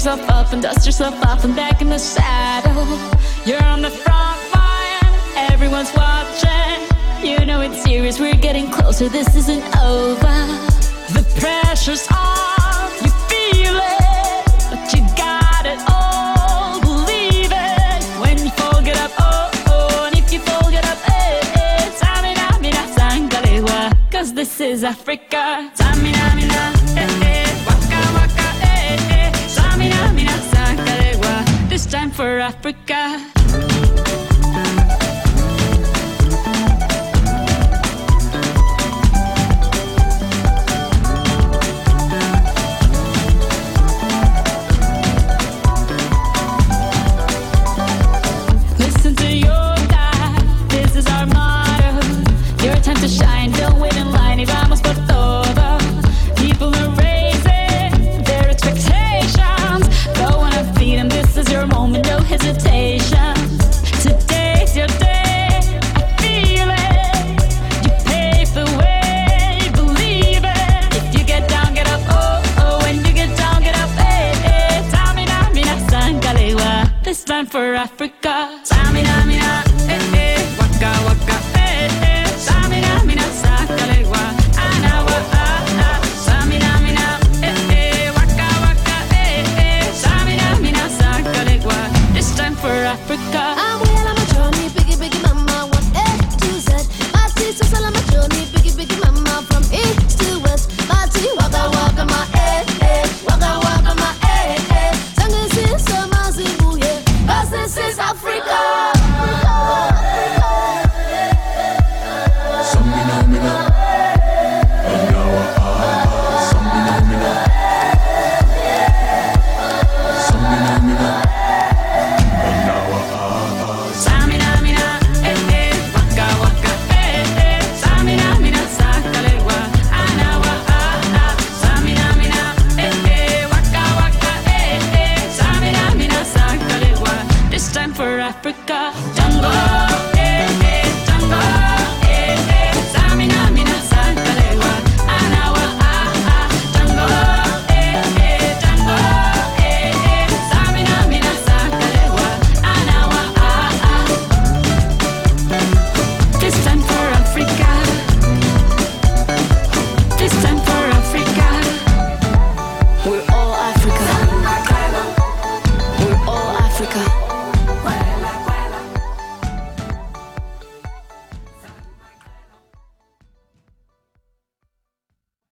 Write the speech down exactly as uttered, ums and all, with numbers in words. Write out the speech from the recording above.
yourself up and dust yourself off and back in the saddle. You're on the front line, everyone's watching. You know it's serious, we're getting closer, this isn't over. The pressure's on, you feel it, but you got it all, believe it. When you fall, get up, oh, oh, and if you fall, get up, eh, eh. Tamina, mina, sangalewa, cause this is Africa. Tamina, mina, eh, eh, waka, waka, eh, eh. Tamina, mina, sangalewa, this time for Africa. To shine, don't wait in line, y vamos por todo. People are raising their expectations. Go on and feed them, this is your moment, no hesitation. Today's your day, I feel it. You pave the way, believe it. If you get down, get up, oh, oh. When you get down, get up, eh, eh. Tamina, mina, sangalewa, this time for Africa. Tamina, mina, eh, eh. Waka, waka, eh, eh. Samina, mina, sangalewa, anawa, ah, ah. Samina, mina, eh, eh. Waka, waka, eh, eh. Samina, mina, sangalewa, this time for Africa. I'm well on my journey, biggie, biggie mama, one A to Z. My tea, so on my journey, biggie, biggie mama, from east to west. My tea, waka, waka, my eh, eh. Waka, waka, my eh, eh. Sangisi, samazi, booye, cause this is Africa. Africa, jungle.